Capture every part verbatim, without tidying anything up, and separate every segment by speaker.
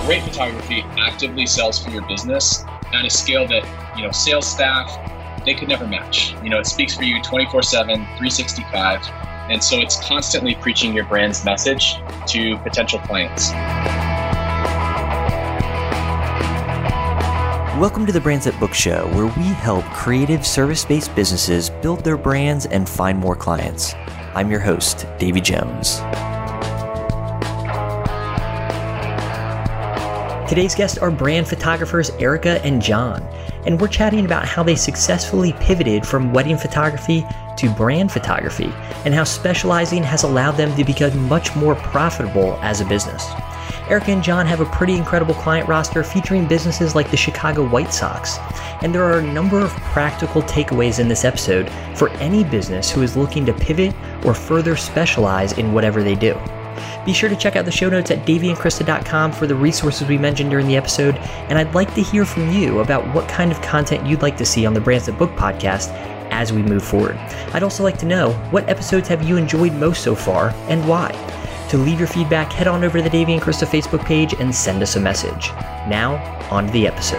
Speaker 1: great photography actively sells for your business at a scale that, you know, sales staff, they could never match. You know, it speaks for you twenty-four seven, three sixty-five. And so it's constantly preaching your brand's message to potential clients.
Speaker 2: Welcome to the Brands That Book Show, where we help creative service-based businesses build their brands and find more clients. I'm your host, Davey Jones. Today's guests are brand photographers Erica and John, and we're chatting about how they successfully pivoted from wedding photography to brand photography and how specializing has allowed them to become much more profitable as a business. Erica and John have a pretty incredible client roster featuring businesses like the Chicago White Sox, and there are a number of practical takeaways in this episode for any business who is looking to pivot or further specialize in whatever they do. Be sure to check out the show notes at davey and krista dot com for the resources we mentioned during the episode, and I'd like to hear from you about what kind of content you'd like to see on the Brands That Book podcast as we move forward. I'd also like to know, what episodes have you enjoyed most so far and why? To leave your feedback, head on over to the Davey and Krista Facebook page and send us a message. Now, on to the episode.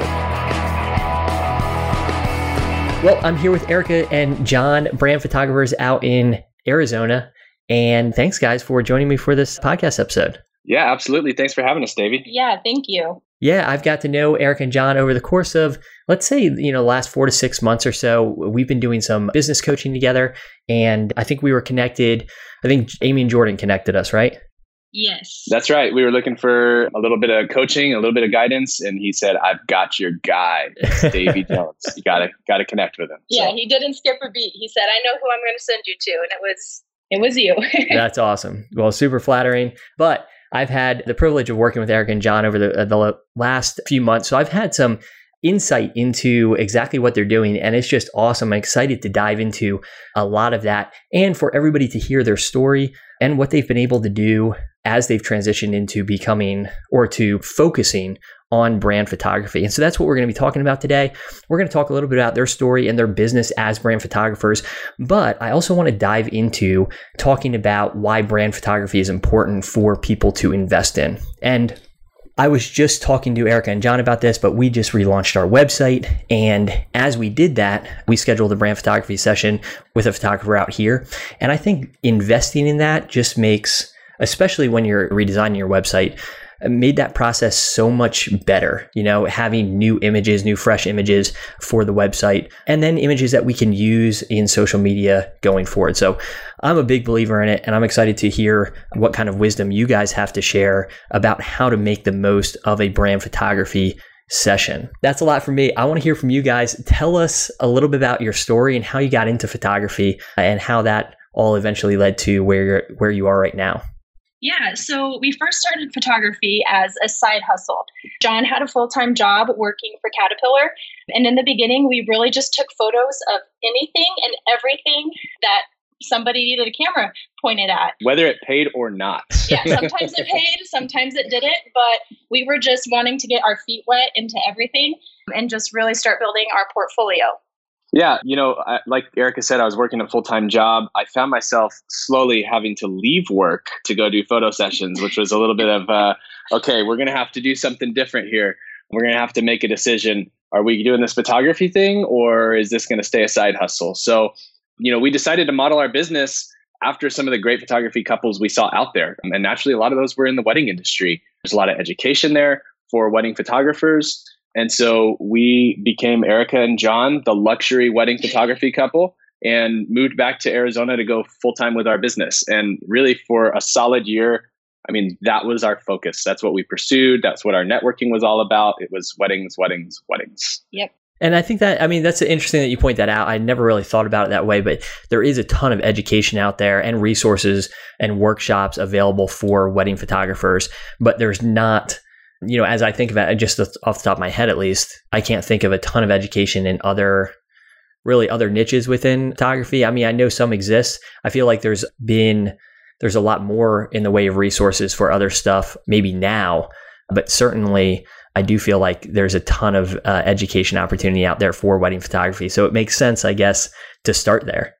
Speaker 2: Well, I'm here with Erica and John, brand photographers out in Arizona. And thanks, guys, for joining me for this podcast episode.
Speaker 1: Yeah, absolutely. Thanks for having us, Davey.
Speaker 3: Yeah, thank you.
Speaker 2: Yeah, I've got to know Erica and John over the course of, let's say, you know, the last four to six months or so. We've been doing some business coaching together, and I think we were connected. I think Amy and Jordan connected us, right?
Speaker 3: Yes.
Speaker 1: That's right. We were looking for a little bit of coaching, a little bit of guidance, and he said, "I've got your guy, Davey Jones. You gotta gotta connect with him."
Speaker 3: Yeah,
Speaker 1: so.
Speaker 3: He didn't skip a beat. He said, "I know who I'm going to send you to," and it was it was you.
Speaker 2: That's awesome. Well, super flattering, but I've had the privilege of working with Erica and John over the, uh, the last few months. So I've had some insight into exactly what they're doing, and it's just awesome. I'm excited to dive into a lot of that and for everybody to hear their story and what they've been able to do as they've transitioned into becoming or to focusing on brand photography. And so that's what we're going to be talking about today. We're going to talk a little bit about their story and their business as brand photographers, but I also want to dive into talking about why brand photography is important for people to invest in. And I was just talking to Erica and John about this, but we just relaunched our website. And as we did that, we scheduled a brand photography session with a photographer out here. And I think investing in that just makes, especially when you're redesigning your website, made that process so much better, you know, having new images, new fresh images for the website, and then images that we can use in social media going forward. So I'm a big believer in it, and I'm excited to hear what kind of wisdom you guys have to share about how to make the most of a brand photography session. That's a lot from me. I want to hear from you guys. Tell us a little bit about your story and how you got into photography and how that all eventually led to where you're, where you are right now.
Speaker 3: Yeah, so we first started photography as a side hustle. John had a full-time job working for Caterpillar. And in the beginning, we really just took photos of anything and everything that somebody needed a camera pointed at.
Speaker 1: Whether it paid or not.
Speaker 3: Yeah, sometimes it paid, sometimes it didn't. But we were just wanting to get our feet wet into everything and just really start building our portfolio.
Speaker 1: Yeah, you know, I, like Erica said, I was working a full-time job. I found myself slowly having to leave work to go do photo sessions, which was a little bit of, uh, okay, we're going to have to do something different here. We're going to have to make a decision. Are we doing this photography thing, or is this going to stay a side hustle? So, you know, we decided to model our business after some of the great photography couples we saw out there. And naturally, a lot of those were in the wedding industry. There's a lot of education there for wedding photographers. And so we became Erica and John, the luxury wedding photography couple, and moved back to Arizona to go full-time with our business. And really for a solid year, I mean, that was our focus. That's what we pursued. That's what our networking was all about. It was weddings, weddings, weddings.
Speaker 3: Yep.
Speaker 2: And I think that, I mean, that's interesting that you point that out. I never really thought about it that way, but there is a ton of education out there and resources and workshops available for wedding photographers, but there's not, you know, as I think about it, just off the top of my head, at least, I can't think of a ton of education in other, really other niches within photography. I mean, I know some exist. I feel like there's been, there's a lot more in the way of resources for other stuff, maybe now, but certainly I do feel like there's a ton of uh, education opportunity out there for wedding photography. So it makes sense, I guess, to start there.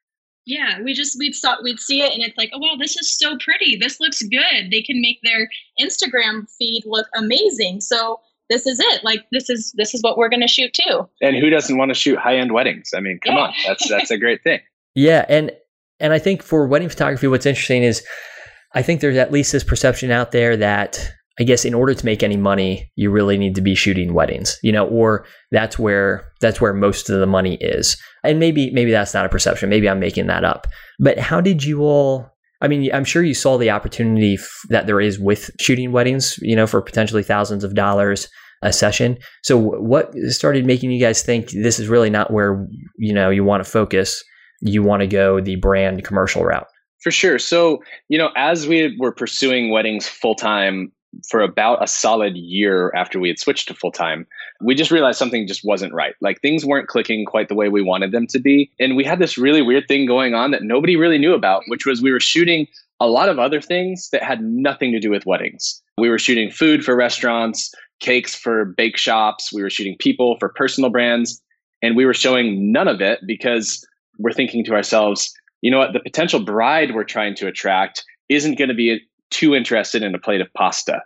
Speaker 3: Yeah, we just we'd saw we'd see it and it's like, oh wow, this is so pretty. This looks good. They can make their Instagram feed look amazing. So this is it. Like this is this is what we're gonna shoot too.
Speaker 1: And who doesn't want to shoot high-end weddings? I mean, come
Speaker 3: Yeah.
Speaker 1: on. That's that's a great thing.
Speaker 2: Yeah, and and I think for wedding photography, what's interesting is I think there's at least this perception out there that I guess in order to make any money, you really need to be shooting weddings, you know, or that's where that's where most of the money is. And maybe maybe that's not a perception. Maybe I'm making that up. But how did you all? I mean, I'm sure you saw the opportunity f- that there is with shooting weddings, you know, for potentially thousands of dollars a session. So what started making you guys think this is really not where, you know, you want to focus? You want to go the brand commercial route?
Speaker 1: For sure. So, you know, as we were pursuing weddings full time for about a solid year after we had switched to full time, we just realized something just wasn't right. Like things weren't clicking quite the way we wanted them to be. And we had this really weird thing going on that nobody really knew about, which was we were shooting a lot of other things that had nothing to do with weddings. We were shooting food for restaurants, cakes for bake shops. We were shooting people for personal brands. And we were showing none of it because we're thinking to ourselves, you know what, the potential bride we're trying to attract isn't going to be too interested in a plate of pasta.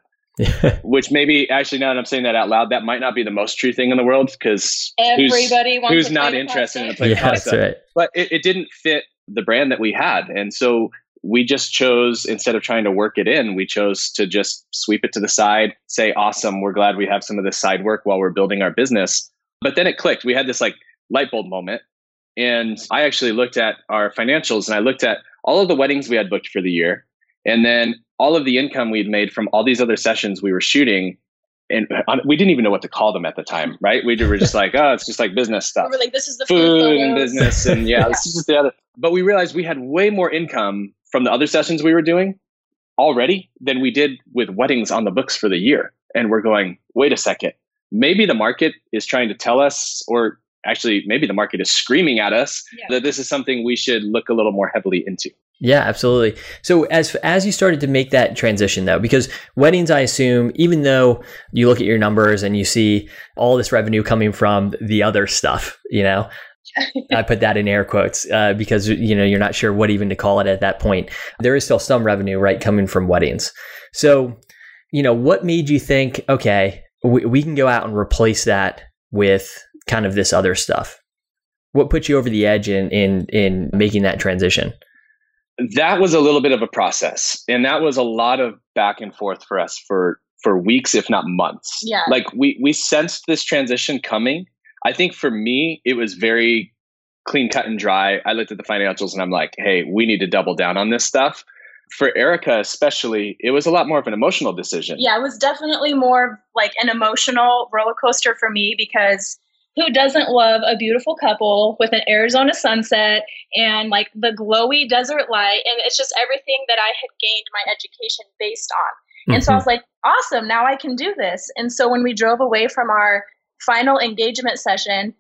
Speaker 1: Which maybe, actually, now that I'm saying that out loud, that might not be the most true thing in the world, because
Speaker 3: everybody
Speaker 1: who's,
Speaker 3: wants
Speaker 1: who's
Speaker 3: a
Speaker 1: not
Speaker 3: plate of
Speaker 1: interested
Speaker 3: pasta.
Speaker 1: in a plate
Speaker 2: Yeah,
Speaker 1: of pasta.
Speaker 2: that's right.
Speaker 1: But it, it didn't fit the brand that we had. And so we just chose, instead of trying to work it in, we chose to just sweep it to the side, say, awesome, we're glad we have some of this side work while we're building our business. But then it clicked. We had this like light bulb moment. And I actually looked at our financials and I looked at all of the weddings we had booked for the year. And then all of the income we'd made from all these other sessions we were shooting. And we didn't even know what to call them at the time, right? We were just like, oh, it's just like business stuff.
Speaker 3: We were like, this is the
Speaker 1: food
Speaker 3: food
Speaker 1: and
Speaker 3: photos.
Speaker 1: business. And yeah,
Speaker 3: Yeah.
Speaker 1: this is just the other. But we realized we had way more income from the other sessions we were doing already than we did with weddings on the books for the year. And we're going, wait a second, maybe the market is trying to tell us, or actually maybe the market is screaming at us
Speaker 3: Yeah.
Speaker 1: that this is something we should look a little more heavily into.
Speaker 2: Yeah, absolutely. So as as you started to make that transition though, because weddings, I assume, even though you look at your numbers and you see all this revenue coming from the other stuff, you know, I put that in air quotes uh, because, you know, you're not sure what even to call it at that point. There is still some revenue, right, coming from weddings. So, you know, what made you think, okay, we, we can go out and replace that with kind of this other stuff? What put you over the edge in in in making that transition?
Speaker 1: That was a little bit of a process, and that was a lot of back and forth for us for for weeks, if not months.
Speaker 3: Yeah.
Speaker 1: Like we we sensed this transition coming. I think for me, it was very clean cut and dry. I looked at the financials and I'm like, hey, we need to double down on this stuff. For Erica especially, it was a lot more of an emotional decision.
Speaker 3: Yeah, it was definitely more like an emotional roller coaster for me, because who doesn't love a beautiful couple with an Arizona sunset and like the glowy desert light? And it's just everything that I had gained my education based on. And so I was like, awesome, now I can do this. And so when we drove away from our final engagement session,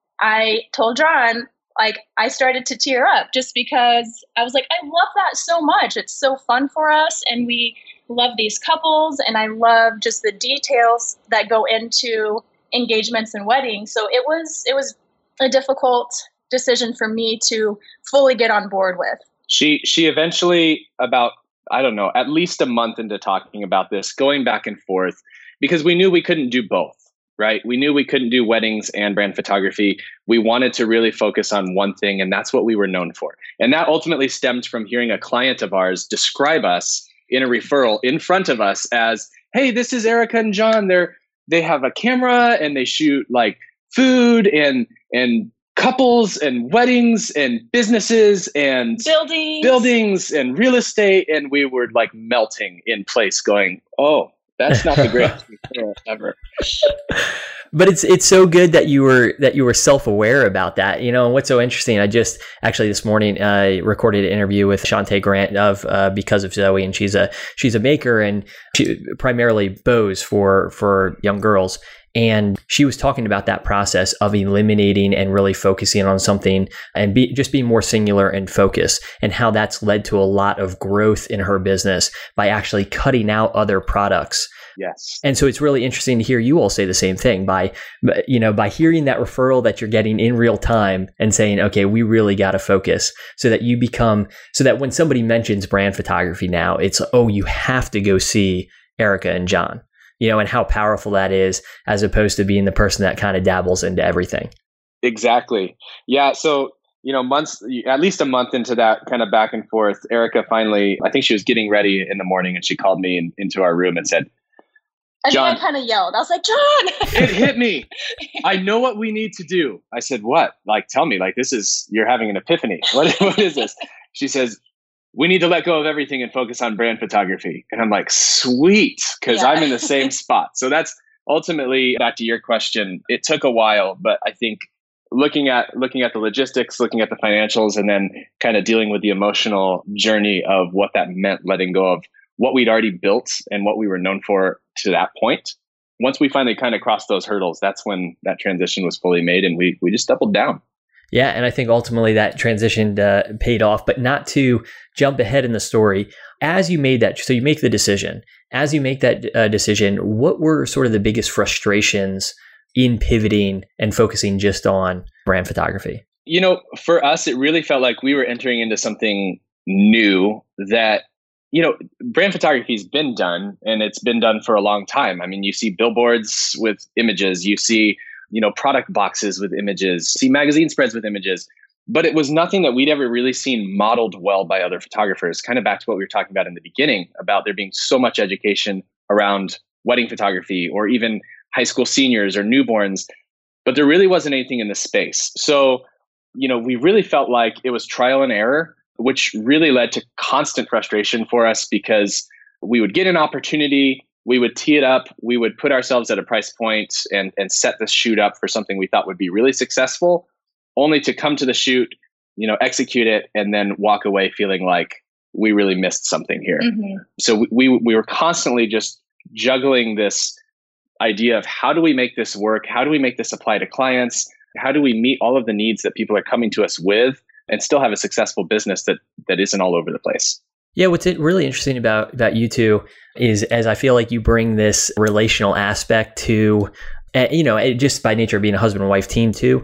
Speaker 3: I told John, like, I started to tear up just because I was like, I love that so much. It's so fun for us. And we love these couples. And I love just the details that go into engagements and weddings. So it was it was a difficult decision for me to fully get on board with.
Speaker 1: She she eventually, about, I don't know, at least a month into talking about this, going back and forth, because we knew we couldn't do both, right? We knew we couldn't do weddings and brand photography. We wanted to really focus on one thing, and that's what we were known for. And that ultimately stemmed from hearing a client of ours describe us in a referral in front of us as, hey, this is Erica and John. They're They have a camera and they shoot like food and and couples and weddings and businesses and
Speaker 3: Buildings.
Speaker 1: buildings and real estate. And we were like melting in place going, oh, that's not the greatest referral ever.
Speaker 2: But it's it's so good that you were that you were self-aware about that, you know. And what's so interesting, I just actually this morning uh, recorded an interview with Shantae Grant of uh, Because of Zoe, and she's a she's a maker and she, primarily bows for for young girls. And she was talking about that process of eliminating and really focusing on something and be, just being more singular and focused, and how that's led to a lot of growth in her business by actually cutting out other products
Speaker 1: Yes.
Speaker 2: And so it's really interesting to hear you all say the same thing by, you know, by hearing that referral that you're getting in real time and saying, okay, we really got to focus so that you become, so that when somebody mentions brand photography now, it's, oh, you have to go see Erica and John, you know, and how powerful that is as opposed to being the person that kind of dabbles into everything.
Speaker 1: Exactly. Yeah. So, you know, months, at least a month into that kind of back and forth, Erica finally, I think she was getting ready in the morning and she called me in, into our room and said,
Speaker 3: I
Speaker 1: John,
Speaker 3: think I kind of yelled. I was like, John,
Speaker 1: it hit me. I know what we need to do. I said, what? Like, tell me, like, this is, you're having an epiphany. What, what is this? She says, we need to let go of everything and focus on brand photography. And I'm like, sweet, because yeah. I'm in the same spot. So that's ultimately, back to your question, it took a while, but I think looking at looking at the logistics, looking at the financials, and then kind of dealing with the emotional journey of what that meant, letting go of what we'd already built and what we were known for to that point. Once we finally kind of crossed those hurdles, that's when that transition was fully made, and we we just doubled down.
Speaker 2: Yeah, and I think ultimately that transition uh, paid off. But not to jump ahead in the story, as you made that, so you make the decision. As you make that uh, decision, what were sort of the biggest frustrations in pivoting and focusing just on brand photography?
Speaker 1: You know, for us, it really felt like we were entering into something new that, you know, brand photography has been done and it's been done for a long time. I mean, you see billboards with images, you see, you know, product boxes with images, see magazine spreads with images, but it was nothing that we'd ever really seen modeled well by other photographers. Kind of back to what we were talking about in the beginning about there being so much education around wedding photography or even high school seniors or newborns, but there really wasn't anything in the space. So, you know, we really felt like it was trial and error, which really led to constant frustration for us because we would get an opportunity, we would tee it up, we would put ourselves at a price point and, and set the shoot up for something we thought would be really successful, only to come to the shoot, you know, execute it, and then walk away feeling like we really missed something here. Mm-hmm. So we, we we were constantly just juggling this idea of how do we make this work? How do we make this apply to clients? How do we meet all of the needs that people are coming to us with and still have a successful business that that isn't all over the place?
Speaker 2: Yeah, what's really interesting about, about you two is as I feel like you bring this relational aspect to, uh, you know, just by nature of being a husband and wife team too,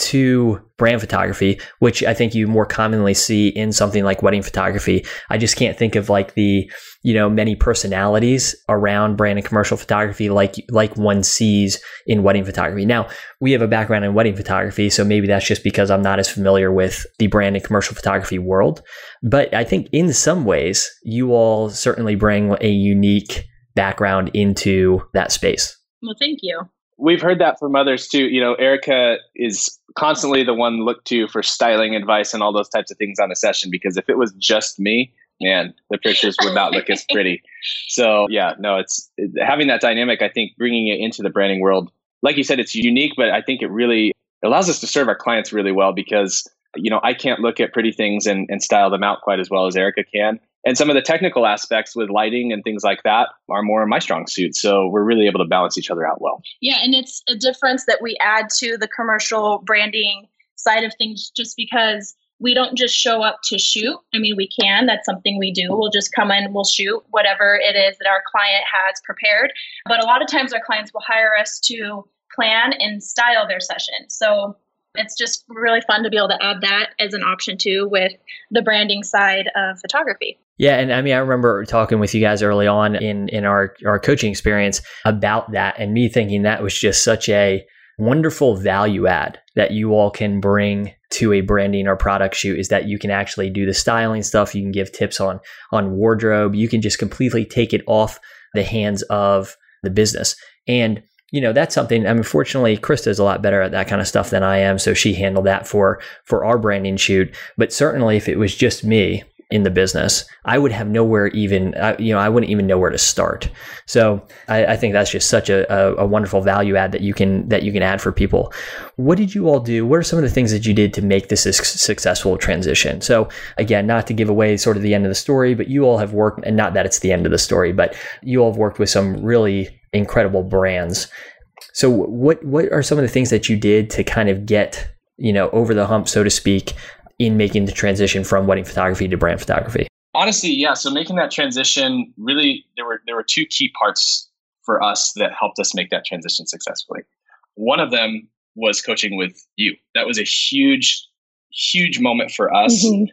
Speaker 2: to brand photography, which I think you more commonly see in something like wedding photography. I just can't think of like the, you know, many personalities around brand and commercial photography like like one sees in wedding photography. Now, we have a background in wedding photography, so maybe that's just because I'm not as familiar with the brand and commercial photography world. But I think in some ways, you all certainly bring a unique background into that space.
Speaker 3: Well, thank you.
Speaker 1: We've heard that from others too. You know, Erica is constantly the one looked to for styling advice and all those types of things on a session, because if it was just me, man, the pictures would not look as pretty. So yeah, no, it's it, having that dynamic, I think bringing it into the branding world, like you said, it's unique, but I think it really allows us to serve our clients really well because, you know, I can't look at pretty things and, and style them out quite as well as Erica can. And some of the technical aspects with lighting and things like that are more my strong suit. So we're really able to balance each other out well.
Speaker 3: Yeah, and it's a difference that we add to the commercial branding side of things just because we don't just show up to shoot. I mean, we can. That's something we do. We'll just come in, we'll shoot whatever it is that our client has prepared. But a lot of times our clients will hire us to plan and style their session. So it's just really fun to be able to add that as an option too with the branding side of photography.
Speaker 2: Yeah. And I mean, I remember talking with you guys early on in, in our, our coaching experience about that and me thinking that was just such a wonderful value add that you all can bring to a branding or product shoot is that you can actually do the styling stuff. You can give tips on, on wardrobe. You can just completely take it off the hands of the business. And you know, that's something, I mean, fortunately, Krista's a lot better at that kind of stuff than I am. So she handled that for, for our branding shoot. But certainly if it was just me in the business, I would have nowhere even, uh, you know, I wouldn't even know where to start. So I, I think that's just such a, a, a wonderful value add that you can, that you can add for people. What did you all do? What are some of the things that you did to make this a successful transition? So again, not to give away sort of the end of the story, but you all have worked, and not that it's the end of the story, but you all have worked with some really incredible brands. So what what are some of the things that you did to kind of get, you know, over the hump, so to speak, in making the transition from wedding photography to brand photography?
Speaker 1: Honestly, yeah. So making that transition, really, there were there were two key parts for us that helped us make that transition successfully. One of them was coaching with you. That was a huge, huge moment for us. Mm-hmm.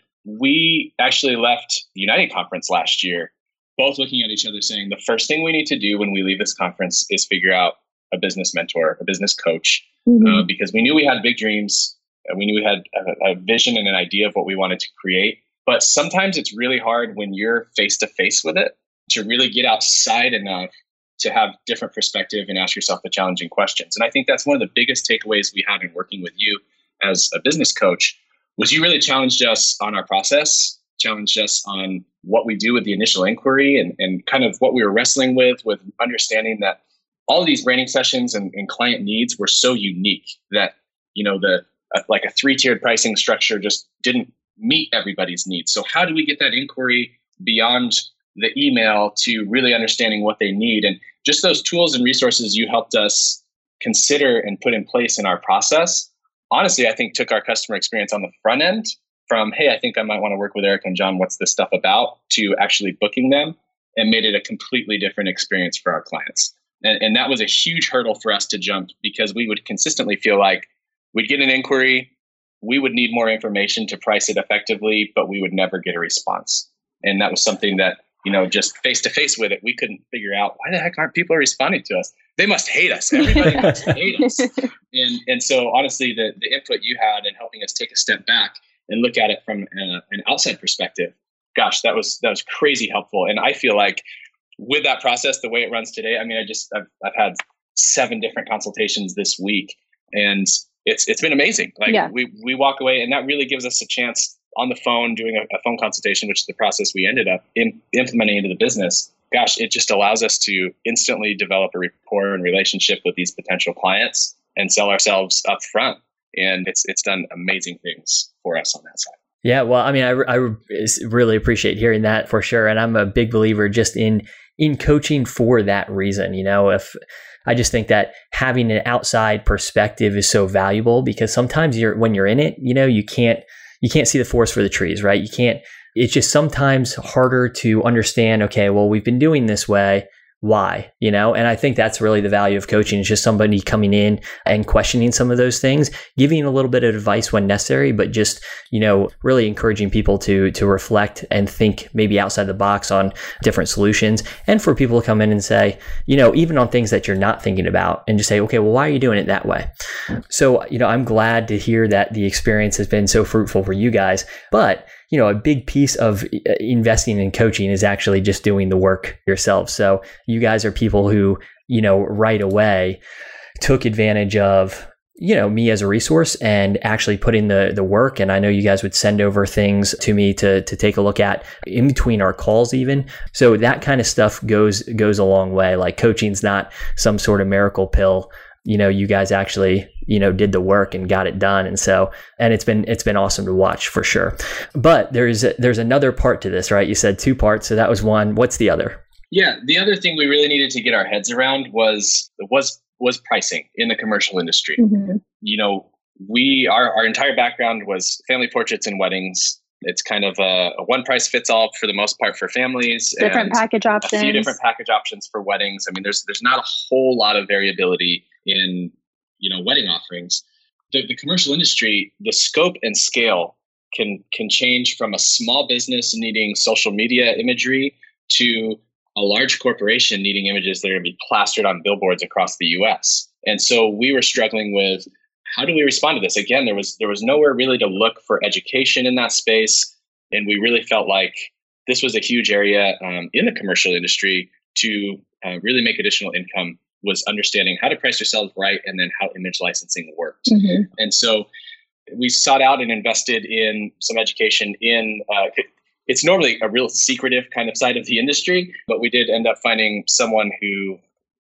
Speaker 1: We actually left the United Conference last year, both looking at each other saying, the first thing we need to do when we leave this conference is figure out a business mentor, a business coach, mm-hmm. uh, because we knew we had big dreams. Uh, we knew we had a, a vision and an idea of what we wanted to create. But sometimes it's really hard when you're face to face with it to really get outside enough to have different perspective and ask yourself the challenging questions. And I think that's one of the biggest takeaways we had in working with you as a business coach was you really challenged us on our process, challenged us on what we do with the initial inquiry and, and kind of what we were wrestling with, with understanding that all of these branding sessions and, and client needs were so unique that, you know, the uh, like a three-tiered pricing structure just didn't meet everybody's needs. So how do we get that inquiry beyond the email to really understanding what they need? And just those tools and resources you helped us consider and put in place in our process, honestly, I think took our customer experience on the front end from, hey, I think I might want to work with Eric and John, what's this stuff about, to actually booking them, and made it a completely different experience for our clients. And, and that was a huge hurdle for us to jump because we would consistently feel like we'd get an inquiry, we would need more information to price it effectively, but we would never get a response. And that was something that, you know, just face to face with it, we couldn't figure out, why the heck aren't people responding to us? They must hate us. Everybody must hate us. And and so honestly, the, the input you had in helping us take a step back and look at it from a, an outside perspective, gosh, that was that was crazy helpful. And I feel like with that process, the way it runs today, I mean, I just I've, I've had seven different consultations this week, and it's it's been amazing. Like yeah. we we walk away, and that really gives us a chance on the phone doing a, a phone consultation, which is the process we ended up in, implementing into the business. Gosh, it just allows us to instantly develop a rapport and relationship with these potential clients and sell ourselves up front. And it's it's done amazing things for us on that side.
Speaker 2: Yeah, well, I mean, I, I really appreciate hearing that for sure. And I'm a big believer just in in coaching for that reason. You know, if I just think that having an outside perspective is so valuable because sometimes you're when you're in it, you know, you can't you can't see the forest for the trees, right? You can't. It's just sometimes harder to understand. Okay, well, we've been doing this way. Why, you know? And I think that's really the value of coaching is just somebody coming in and questioning some of those things, giving a little bit of advice when necessary, but just, you know, really encouraging people to, to reflect and think maybe outside the box on different solutions. And for people to come in and say, you know, even on things that you're not thinking about and just say, okay, well, why are you doing it that way? So, you know, I'm glad to hear that the experience has been so fruitful for you guys, but you know, a big piece of investing in coaching is actually just doing the work yourself. So you guys are people who, you know, right away took advantage of, you know, me as a resource and actually put in the the work. And I know you guys would send over things to me to to take a look at in between our calls even. So that kind of stuff goes goes a long way. Like coaching's not some sort of miracle pill. You know, you guys actually, you know, did the work and got it done. And so, and it's been, it's been awesome to watch for sure. But there's, there's another part to this, right? You said two parts. So that was one. What's the other?
Speaker 1: Yeah. The other thing we really needed to get our heads around was, was, was pricing in the commercial industry. Mm-hmm. You know, we, our, our entire background was family portraits and weddings. It's kind of a, a one price fits all for the most part for families.
Speaker 4: Different
Speaker 1: and
Speaker 4: package options.
Speaker 1: A few different package options for weddings. I mean, there's, there's not a whole lot of variability in, you know, wedding offerings. The, the commercial industry, the scope and scale can can change from a small business needing social media imagery to a large corporation needing images that are going to be plastered on billboards across the U S. And so we were struggling with, how do we respond to this? Again, there was there was nowhere really to look for education in that space. And we really felt like this was a huge area um, in the commercial industry to uh, really make additional income, was understanding how to price yourself right and then how image licensing worked. Mm-hmm. And so we sought out and invested in some education in, uh, it's normally a real secretive kind of side of the industry, but we did end up finding someone who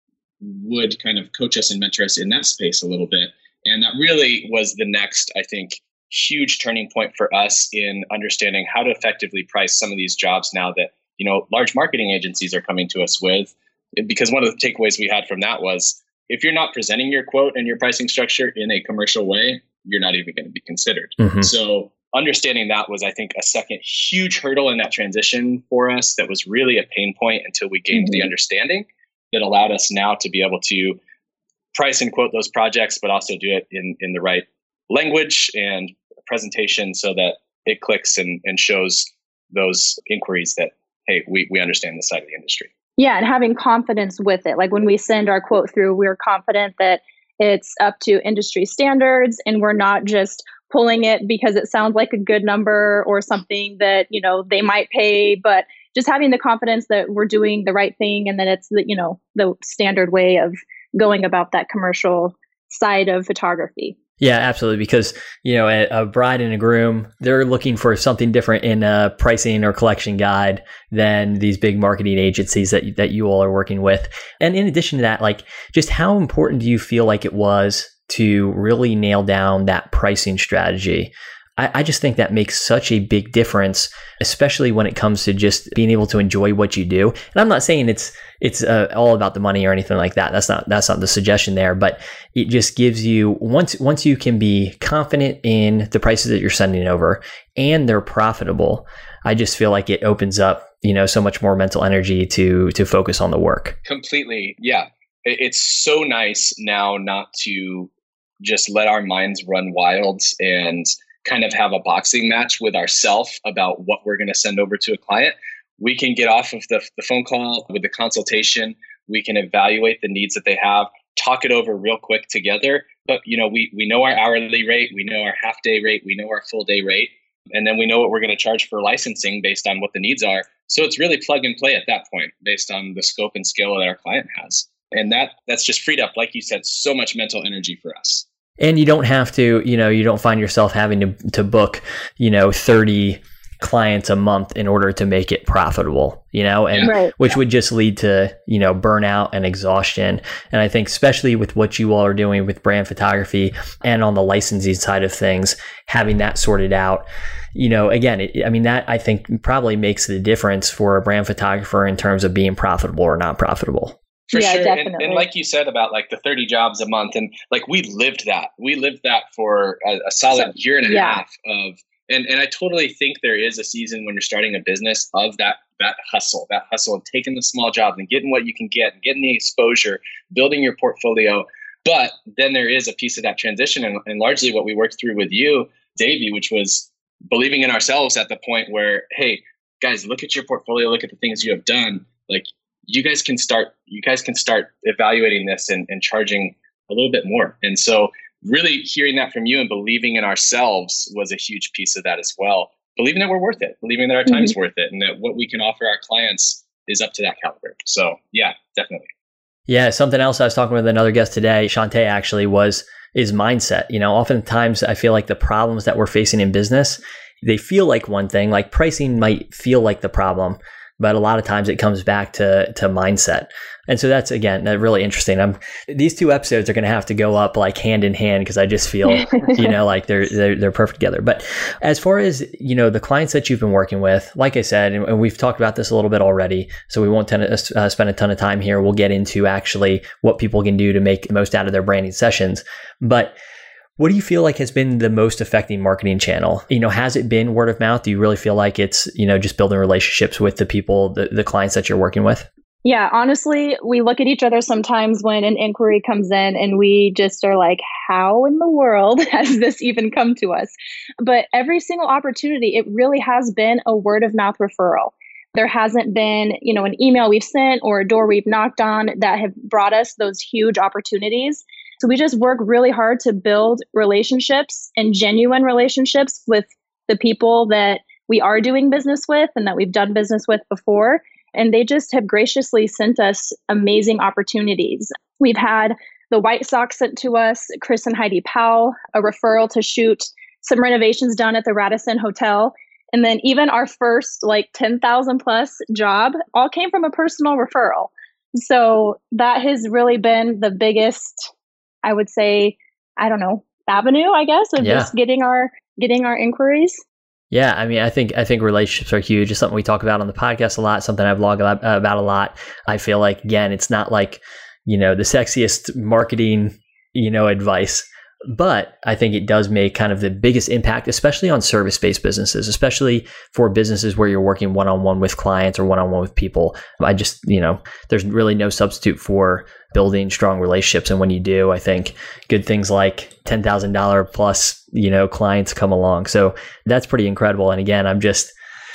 Speaker 1: would kind of coach us and mentor us in that space a little bit. And that really was the next, I think, huge turning point for us in understanding how to effectively price some of these jobs now that, you know, large marketing agencies are coming to us with. Because one of the takeaways we had from that was, if you're not presenting your quote and your pricing structure in a commercial way, you're not even going to be considered. Mm-hmm. So understanding that was, I think, a second huge hurdle in that transition for us that was really a pain point until we gained mm-hmm. the understanding. that allowed us now to be able to price and quote those projects, but also do it in, in the right language and presentation so that it clicks and, and shows those inquiries that, hey, we, we understand this side of the industry.
Speaker 3: Yeah, and having confidence with it. Like when we send our quote through, we're confident that it's up to industry standards and we're not just pulling it because it sounds like a good number or something that, you know, they might pay, but just having the confidence that we're doing the right thing and that it's the, you know, the standard way of going about that commercial side of photography.
Speaker 2: Yeah, absolutely. Because, you know, a, a bride and a groom, they're looking for something different in a pricing or collection guide than these big marketing agencies that, that you all are working with. And in addition to that, like, just how important do you feel like it was to really nail down that pricing strategy? I, I just think that makes such a big difference, especially when it comes to just being able to enjoy what you do. And I'm not saying it's it's uh, all about the money or anything like that. That's not that's not the suggestion there. But it just gives you once once you can be confident in the prices that you're sending over and they're profitable. I just feel like it opens up, you know, so much more mental energy to to focus on the work.
Speaker 1: Completely, yeah. It's so nice now not to just let our minds run wild and kind of have a boxing match with ourselves about what we're going to send over to a client. We can get off of the, the phone call with the consultation. We can evaluate the needs that they have, talk it over real quick together. But, you know, we, we know our hourly rate, we know our half day rate, we know our full day rate, and then we know what we're going to charge for licensing based on what the needs are. So it's really plug and play at that point based on the scope and scale that our client has. And that that's just freed up, like you said, so much mental energy for us.
Speaker 2: And you don't have to, you know, you don't find yourself having to, to book, you know, thirty clients a month in order to make it profitable, you know, and
Speaker 3: right.
Speaker 2: which would just lead to, you know, burnout and exhaustion. And I think especially with what you all are doing with brand photography and on the licensing side of things, having that sorted out, you know, again, it, I mean, that I think probably makes the difference for a brand photographer in terms of being profitable or not profitable.
Speaker 1: For
Speaker 3: yeah,
Speaker 1: sure.
Speaker 3: definitely.
Speaker 1: And, and like you said about like the thirty jobs a month, and like we lived that. We lived that for a, a solid so, year and a
Speaker 3: yeah.
Speaker 1: half of, and, and I totally think there is a season when you're starting a business of that that hustle, that hustle of taking the small jobs and getting what you can get and getting the exposure, building your portfolio. But then there is a piece of that transition, and, and largely what we worked through with you, Davey, which was believing in ourselves at the point where, hey, guys, look at your portfolio, look at the things you have done. Like, you guys can start, you guys can start evaluating this and, and charging a little bit more. And so really hearing that from you and believing in ourselves was a huge piece of that as well. Believing that we're worth it, believing that our time's mm-hmm. worth it, and that what we can offer our clients is up to that caliber. So yeah, definitely.
Speaker 2: Yeah. Something else I was talking with another guest today, Shantae, actually, was is mindset. You know, oftentimes I feel like the problems that we're facing in business, they feel like one thing, like pricing might feel like the problem, but a lot of times it comes back to to mindset. And so that's, again, really interesting. I'm, these two episodes are going to have to go up like hand in hand because I just feel, you know, like they're, they're they're perfect together. But as far as, you know, the clients that you've been working with, like I said, and we've talked about this a little bit already, so we won't tend to uh, spend a ton of time here. We'll get into actually what people can do to make the most out of their branding sessions. But what do you feel like has been the most effective marketing channel? You know, has it been word of mouth? Do you really feel like it's, you know, just building relationships with the people, the, the clients that you're working with?
Speaker 3: Yeah, honestly, we look at each other sometimes when an inquiry comes in and we just are like, how in the world has this even come to us? But every single opportunity, it really has been a word of mouth referral. There hasn't been, you know, an email we've sent or a door we've knocked on that have brought us those huge opportunities. So we just work really hard to build relationships and genuine relationships with the people that we are doing business with and that we've done business with before. And they just have graciously sent us amazing opportunities. We've had the White Sox sent to us, Chris and Heidi Powell, a referral to shoot some renovations done at the Radisson Hotel. And then even our first like ten thousand plus job all came from a personal referral. So that has really been the biggest, I would say, I don't know, avenue, I guess, of yeah. just getting our getting our inquiries.
Speaker 2: Yeah, I mean, I think I think relationships are huge. It's something we talk about on the podcast a lot, something I blog about a lot. I feel like, again, it's not like, you know, the sexiest marketing, you know, advice, But I think it does make kind of the biggest impact, especially on service-based businesses, especially for businesses where you're working one-on-one with clients or one-on-one with people. I just, you know, there's really no substitute for building strong relationships. And when you do, I think good things like ten thousand dollars plus, you know, clients come along. So that's pretty incredible. And again, I'm just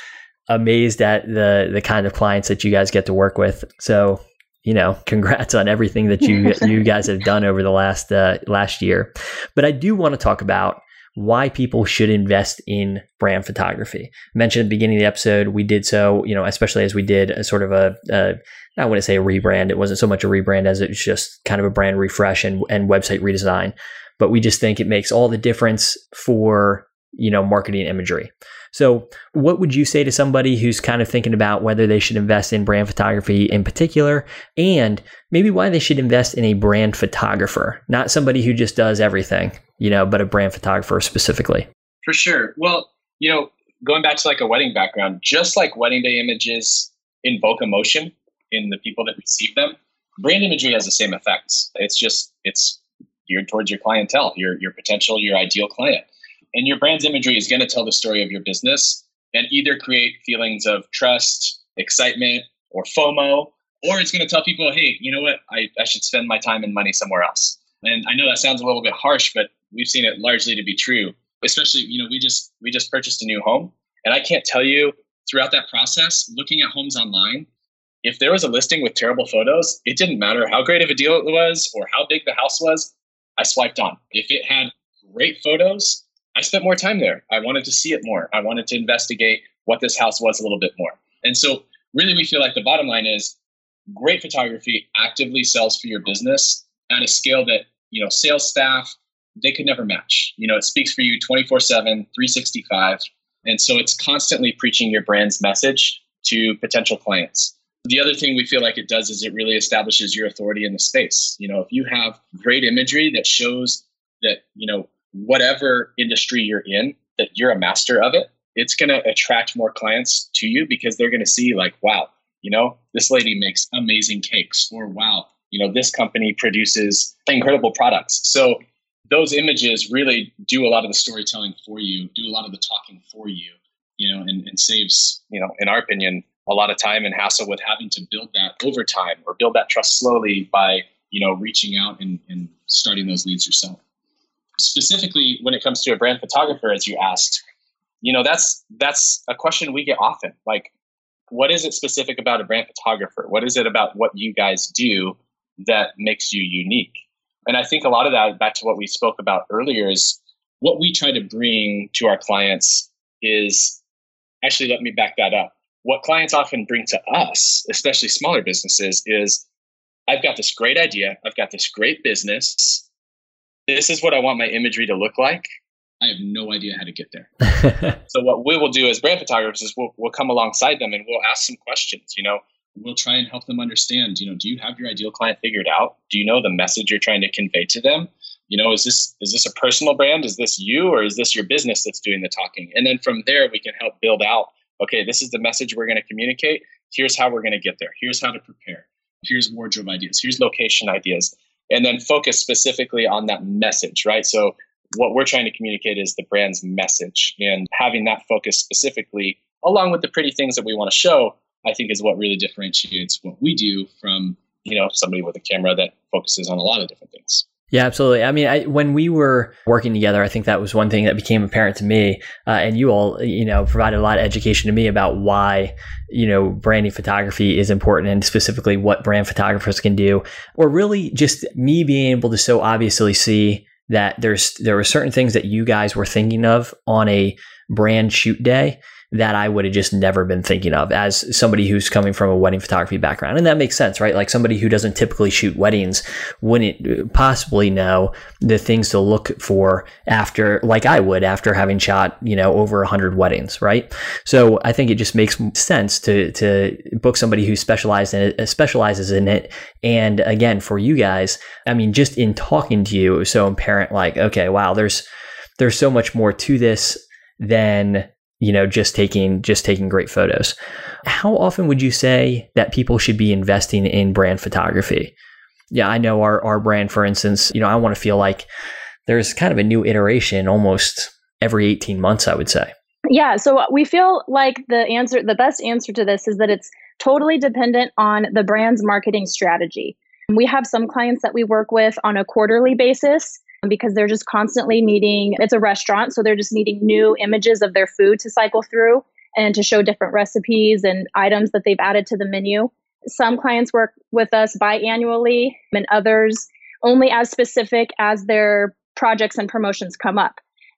Speaker 2: amazed at the the kind of clients that you guys get to work with. So, you know, congrats on everything that you you guys have done over the last uh, last year. But I do want to talk about why people should invest in brand photography. I mentioned at the beginning of the episode, we did so, you know, especially as we did a sort of a, a I wouldn't say a rebrand. It wasn't so much a rebrand as it was just kind of a brand refresh and, and website redesign. But we just think it makes all the difference for, you know, marketing imagery. So what would you say to somebody who's kind of thinking about whether they should invest in brand photography in particular, and maybe why they should invest in a brand photographer, not somebody who just does everything, you know, but a brand photographer specifically?
Speaker 1: For sure. Well, you know, going back to like a wedding background, just like wedding day images invoke emotion in the people that receive them, brand imagery has the same effects. It's just, it's geared towards your clientele, your, your potential, your ideal client. And your brand's imagery is going to tell the story of your business and either create feelings of trust, excitement, or FOMO, or it's going to tell people, hey, you know what, I, I should spend my time and money somewhere else. And I know that sounds a little bit harsh, but we've seen it largely to be true. Especially, you know, we just we just purchased a new home. And I can't tell you throughout that process, looking at homes online, if there was a listing with terrible photos, it didn't matter how great of a deal it was or how big the house was, I swiped on. If it had great photos, I spent more time there. I wanted to see it more. I wanted to investigate what this house was a little bit more. And so really, we feel like the bottom line is great photography actively sells for your business at a scale that, you know, sales staff, they could never match. You know, it speaks for you twenty-four seven, three sixty-five. And so it's constantly preaching your brand's message to potential clients. The other thing we feel like it does is it really establishes your authority in the space. You know, if you have great imagery that shows that, you know, whatever industry you're in, that you're a master of it, it's going to attract more clients to you because they're going to see like, wow, you know, this lady makes amazing cakes, or wow, you know, this company produces incredible products. So those images really do a lot of the storytelling for you, do a lot of the talking for you, you know, and, and saves, you know, in our opinion, a lot of time and hassle with having to build that over time or build that trust slowly by, you know, reaching out and, and starting those leads yourself. Specifically, when it comes to a brand photographer, as you asked, you know, that's that's a question we get often. Like, what is it specific about a brand photographer? What is it about what you guys do that makes you unique? And I think a lot of that, back to what we spoke about earlier, is what we try to bring to our clients is, actually, let me back that up. What clients often bring to us, especially smaller businesses, is I've got this great idea. I've got this great business. This is what I want my imagery to look like. I have no idea how to get there. So what we will do as brand photographers is we'll, we'll come alongside them and we'll ask some questions. You know, we'll try and help them understand, you know, do you have your ideal client figured out? Do you know the message you're trying to convey to them? You know, is this is this a personal brand? Is this you, or is this your business that's doing the talking? And then from there, we can help build out, okay, this is the message we're going to communicate. Here's how we're going to get there. Here's how to prepare. Here's wardrobe ideas. Here's location ideas. And then focus specifically on that message, right? So what we're trying to communicate is the brand's message, and having that focus specifically, along with the pretty things that we want to show, I think is what really differentiates what we do from, you know, somebody with a camera that focuses on a lot of different things.
Speaker 2: Yeah, absolutely. I mean, I, when we were working together, I think that was one thing that became apparent to me. Uh, and you all, you know, provided a lot of education to me about why, you know, branding photography is important, and specifically what brand photographers can do, or really just me being able to so obviously see that there's there were certain things that you guys were thinking of on a brand shoot day that I would have just never been thinking of as somebody who's coming from a wedding photography background. And that makes sense, right? Like somebody who doesn't typically shoot weddings wouldn't possibly know the things to look for after, like I would after having shot, you know, over a hundred weddings, right? So I think it just makes sense to to book somebody who specializes in it, specializes in it. And again, for you guys, I mean, just in talking to you, it was so apparent, like, okay, wow, there's there's so much more to this than, you know, just taking just taking great photos. How often would you say that people should be investing in brand photography? Yeah, I know our our brand, for instance, you know, I want to feel like there's kind of a new iteration almost every eighteen months, I would say.
Speaker 3: Yeah. So we feel like the answer, the best answer to this is that it's totally dependent on the brand's marketing strategy. We have some clients that we work with on a quarterly basis because they're just constantly needing, it's a restaurant, so they're just needing new images of their food to cycle through and to show different recipes and items that they've added to the menu. Some clients work with us biannually and others only as specific as their projects and promotions come up.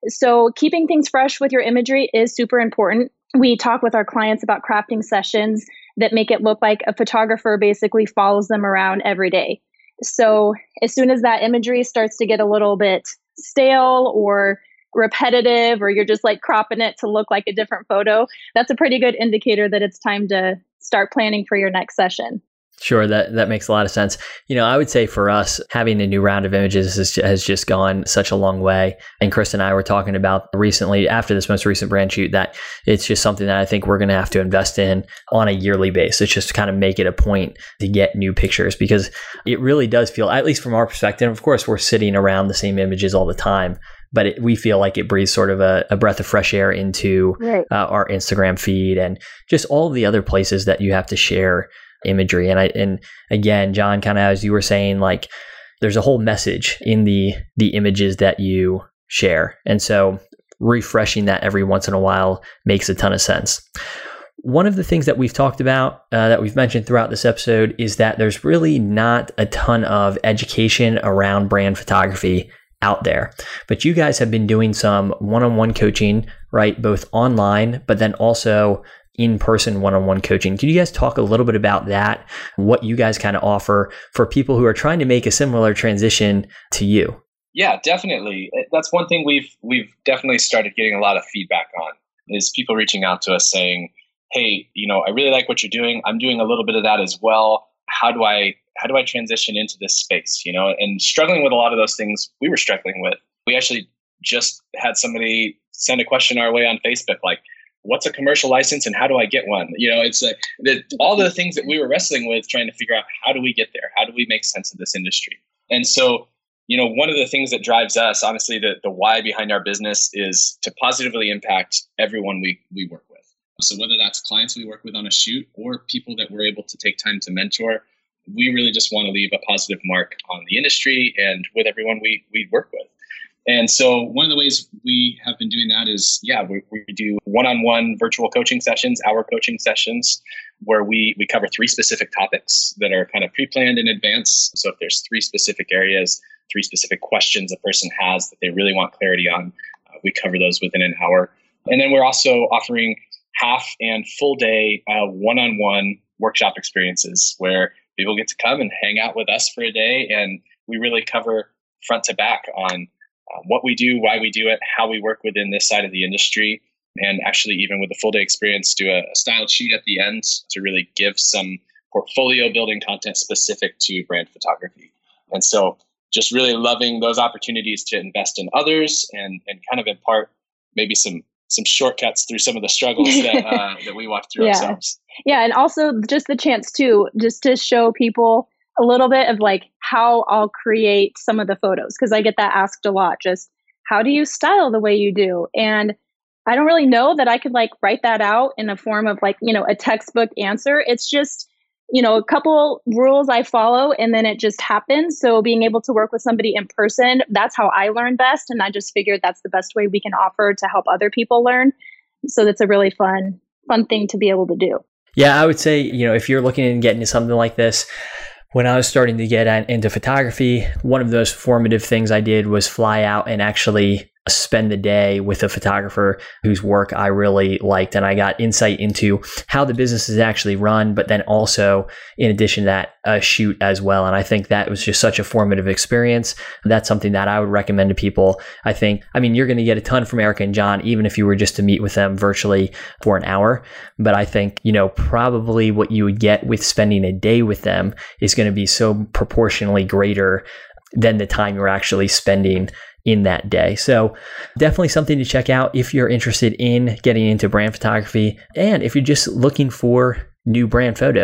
Speaker 3: So keeping things fresh with your imagery is super important. We talk with our clients about crafting sessions that make it look like a photographer basically follows them around every day. So as soon as that imagery starts to get a little bit stale or repetitive, or you're just like cropping it to look like a different photo, that's a pretty good indicator that it's time to start planning for your next session.
Speaker 2: Sure, that, that makes a lot of sense. You know, I would say for us, having a new round of images has, has just gone such a long way. And Chris and I were talking about recently, after this most recent brand shoot, that it's just something that I think we're going to have to invest in on a yearly basis, just to kind of make it a point to get new pictures, because it really does feel, at least from our perspective, of course, we're sitting around the same images all the time, but it, we feel like it breathes sort of a, a breath of fresh air into right. uh, our Instagram feed and just all the other places that you have to share imagery. And I, and again, John, kind of as you were saying, like there's a whole message in the, the images that you share. And so refreshing that every once in a while makes a ton of sense. One of the things that we've talked about, uh, that we've mentioned throughout this episode, is that there's really not a ton of education around brand photography out there, but you guys have been doing some one-on-one coaching, right? Both online, but then also in-person one-on-one coaching. Can you guys talk a little bit about that? What you guys kind of offer for people who are trying to make a similar transition to you?
Speaker 1: Yeah, definitely. That's one thing we've we've definitely started getting a lot of feedback on, is people reaching out to us saying, "Hey, you know, I really like what you're doing. I'm doing a little bit of that as well. How do I how do I transition into this space?" You know, and struggling with a lot of those things we were struggling with. We actually just had somebody send a question our way on Facebook, like, what's a commercial license and how do I get one? You know, it's like the, all the things that we were wrestling with, trying to figure out, how do we get there? How do we make sense of this industry? And so, you know, one of the things that drives us, honestly, the, the why behind our business is to positively impact everyone we, we work with. So whether that's clients we work with on a shoot or people that we're able to take time to mentor, we really just want to leave a positive mark on the industry and with everyone we, we work with. And so one of the ways we have been doing that is, yeah, we, we do one-on-one virtual coaching sessions, hour coaching sessions, where we, we cover three specific topics that are kind of pre-planned in advance. So if there's three specific areas, three specific questions a person has that they really want clarity on, uh, we cover those within an hour. And then we're also offering half and full day uh, one-on-one workshop experiences where people get to come and hang out with us for a day. And we really cover front to back on Uh, what we do, why we do it, how we work within this side of the industry, and actually even with the full day experience, do a, a styled sheet at the end to really give some portfolio building content specific to brand photography. And so just really loving those opportunities to invest in others and, and kind of impart maybe some some shortcuts through some of the struggles that uh, that we walk through
Speaker 3: yeah.
Speaker 1: ourselves.
Speaker 3: Yeah, and also just the chance too, just to show people a little bit of like how I'll create some of the photos, because I get that asked a lot. Just how do you style the way you do? And I don't really know that I could like write that out in a form of like, you know, a textbook answer. It's just, you know, a couple rules I follow and then it just happens. So being able to work with somebody in person, that's how I learn best. And I just figured that's the best way we can offer to help other people learn. So that's a really fun, fun thing to be able to do.
Speaker 2: Yeah, I would say, you know, if you're looking at getting into something like this, when I was starting to get into photography, one of those formative things I did was fly out and actually spend the day with a photographer whose work I really liked. And I got insight into how the business is actually run, but then also, in addition to that, a shoot as well. And I think that was just such a formative experience. That's something that I would recommend to people. I think, I mean, you're going to get a ton from Erica and John, even if you were just to meet with them virtually for an hour. But I think, you know, probably what you would get with spending a day with them is going to be so proportionally greater than the time you're actually spending in that day. So definitely something to check out if you're interested in getting into brand photography. And if you're just looking for new brand photos,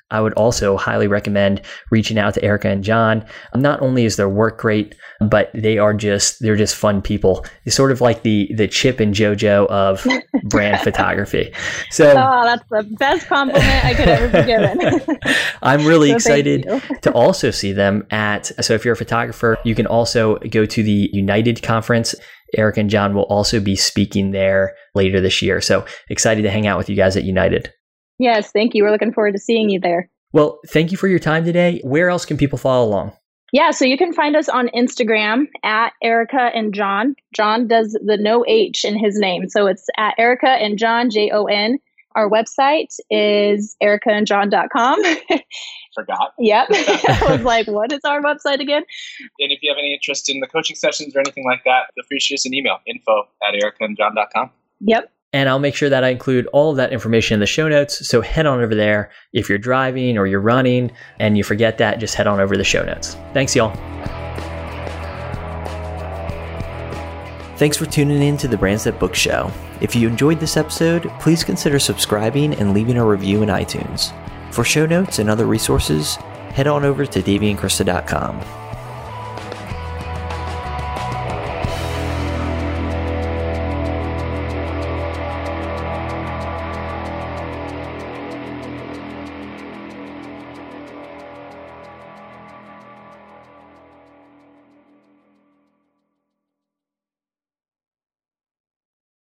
Speaker 2: I would also highly recommend reaching out to Erica and John. Not only is their work great, but they are just, they're just fun people. It's sort of like the the Chip and JoJo of brand photography. So,
Speaker 4: oh, that's the best compliment I could ever be given.
Speaker 2: I'm really
Speaker 4: so
Speaker 2: excited to also see them at, so if you're a photographer, you can also go to the United conference. Eric and John will also be speaking there later this year. So excited to hang out with you guys at United.
Speaker 4: Yes, thank you. We're looking forward to seeing you there.
Speaker 2: Well, thank you for your time today. Where else can people follow along?
Speaker 4: Yeah, so you can find us on Instagram at Erica and John. John does the no H in his name. So it's at Erica and John, J O N. Our website is erica and john dot com.
Speaker 1: Forgot.
Speaker 4: Yep. I was like, what is our website again?
Speaker 1: And if you have any interest in the coaching sessions or anything like that, feel free to shoot us an email, info at erica and john dot com.
Speaker 4: Yep.
Speaker 2: And I'll make sure that I include all of that information in the show notes. So head on over there. If you're driving or you're running and you forget that, just head on over to the show notes. Thanks, y'all. Thanks for tuning in to the Brands That Book Show. If you enjoyed this episode, please consider subscribing and leaving a review in iTunes. For show notes and other resources, head on over to davey and krista dot com.